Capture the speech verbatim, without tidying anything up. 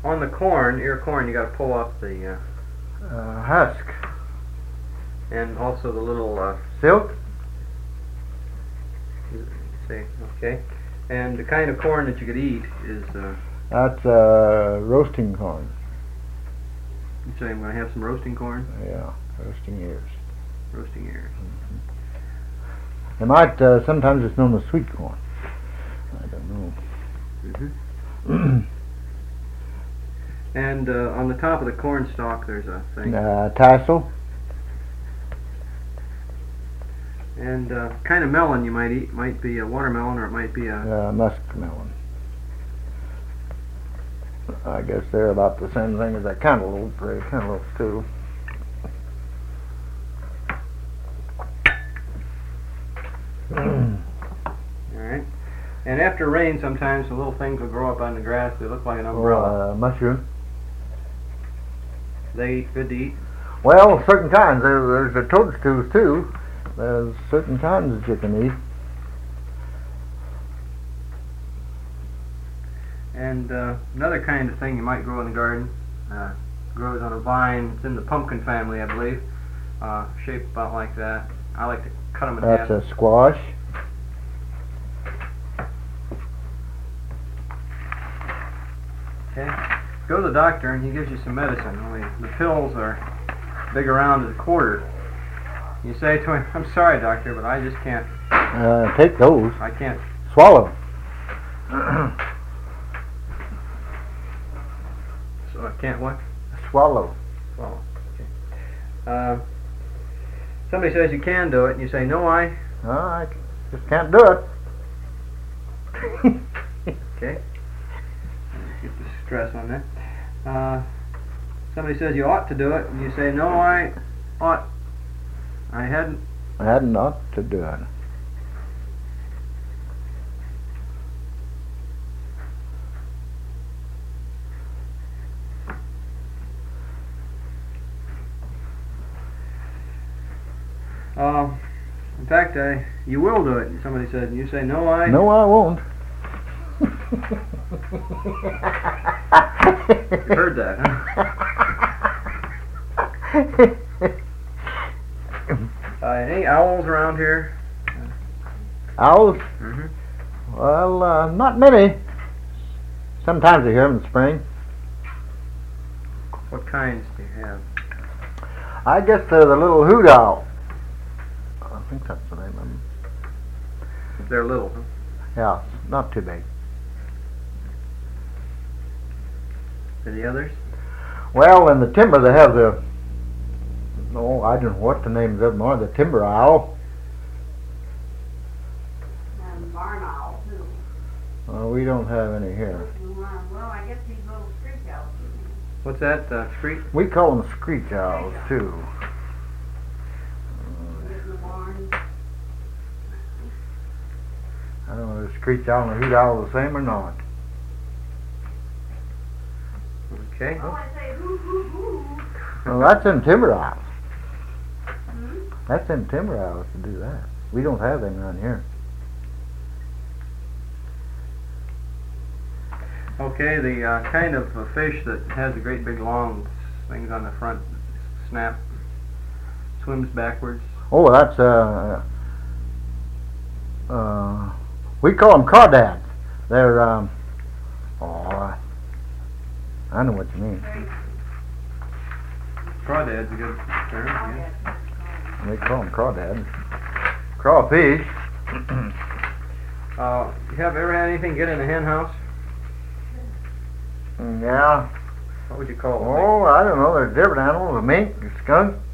on the corn, ear corn, you got to pull off the uh, Uh, husk. and also the little uh, Silk? see, okay. And the kind of corn that you could eat is, uh, That's uh, roasting corn. you say I'm going to have some roasting corn, Yeah, roasting ears. roasting ears. They might, uh, sometimes it's known as sweet corn. I don't know. Mm-hmm. And uh, on the top of the corn stalk, there's a thing. uh, tassel. And uh, kind of melon you might eat might be a watermelon, or it might be a Uh, muskmelon. I guess they're about the same thing as that cantaloupe, uh, cantaloupe too. all right. And after rain, sometimes the little things will grow up on the grass. They look like an umbrella. Or uh, mushroom. They good to eat. Well, certain kinds. There, there's the toadstools too. There's certain kinds that you can eat. And uh, another kind of thing you might grow in the garden uh, grows on a vine. It's in the pumpkin family, I believe. Uh, shaped about like that. I like to cut them in That's half. a squash. Okay. Go to the doctor and he gives you some medicine. Only the pills are big around as a quarter. You say to him, "I'm sorry, doctor, but I just can't. Uh, take those. I can't." Swallow. So I can't what? Swallow. Well, okay. Uh, somebody says you can do it, and you say, "No, I." Oh, I just can't do it. Okay. Get the stress on that. Uh, somebody says you ought to do it, and you say, "No, I ought. I hadn't." I hadn't ought to do it. Uh, in fact, I, you will do it. Somebody said, and you say, "No, I." No, I won't. You heard that, huh? Uh, any owls around here? Owls? Mm-hmm. Well, uh, not many. Sometimes I hear them in the spring. What kinds do you have? I guess they're the little hoot owl. I think that's the name of them. They're little, huh? Yeah, not too big. Any others? Well, in the timber they have the, oh, I don't know what the names of them are, the timber owl. And barn owl, too. Uh, we don't have any here. Well, I guess these little screech owls. What's that? Uh, screech? We call them screech owls, too. In the barn. I don't know if the screech owl and the hoot owl are the same or not. Okay. Oh, I say hoo hoo hoo. Well, that's in timber owls. Hmm? That's in timber owls to do that. We don't have any around here. Okay, the uh, kind of uh, fish that has the great big long things on the front, snap, swims backwards. Oh, that's, uh, uh, we call them crawdads. They're, um, oh, I know what you mean. Crawdad's a good term, yeah. We call them crawdads. Crawfish. Uh, you have ever had anything get in a hen house? Yeah. What would you call it? Oh, I don't know. There's different animals. A mink, a skunk,